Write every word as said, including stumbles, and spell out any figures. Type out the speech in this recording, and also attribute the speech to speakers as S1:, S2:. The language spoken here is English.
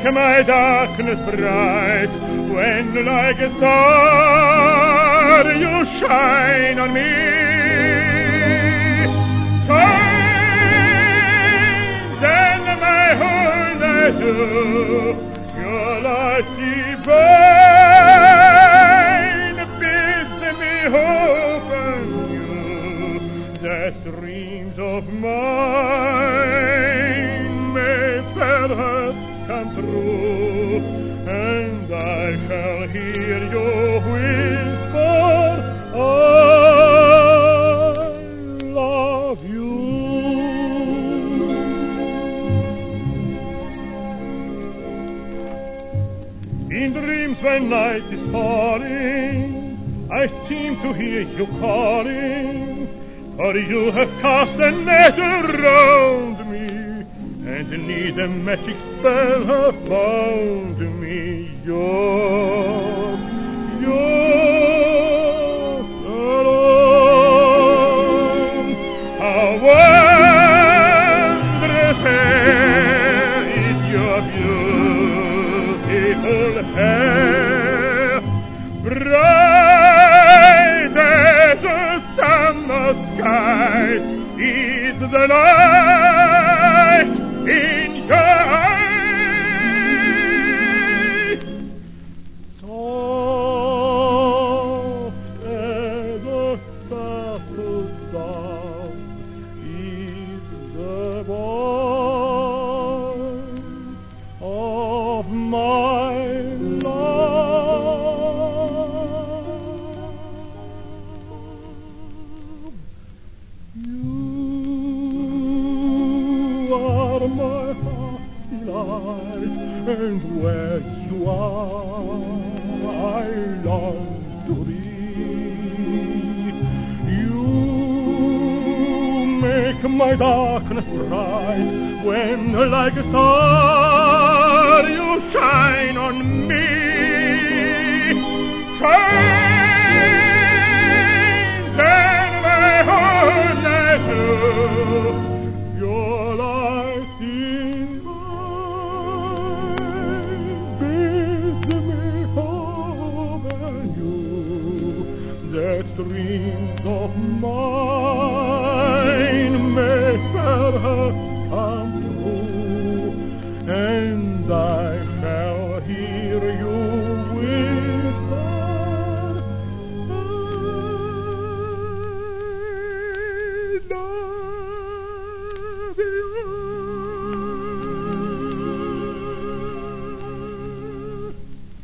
S1: my darkness bright, when like a star you shine on me. Shine, then my whole night through, your light divine bids me hope anew, that dreams of mine may perhaps come true, and I shall hear you whisper, I love you. In dreams when night is falling, I seem to hear you calling, for you have cast a net around me, and neath a magic spell have bound me. Yours, yours alone. How wondrous fair is your beautiful hair, bright as a summer sky is the light in your eyes, soft as a startled dove is the voice of my love. You are my heart's delight, and where you are, I long to be. You make my darkness bright, when like a star you shine on me. Shine, then my whole night through, your light divine bids me hope anew, that dreams of mine may perhaps come true, and I shall hear you whisper, I love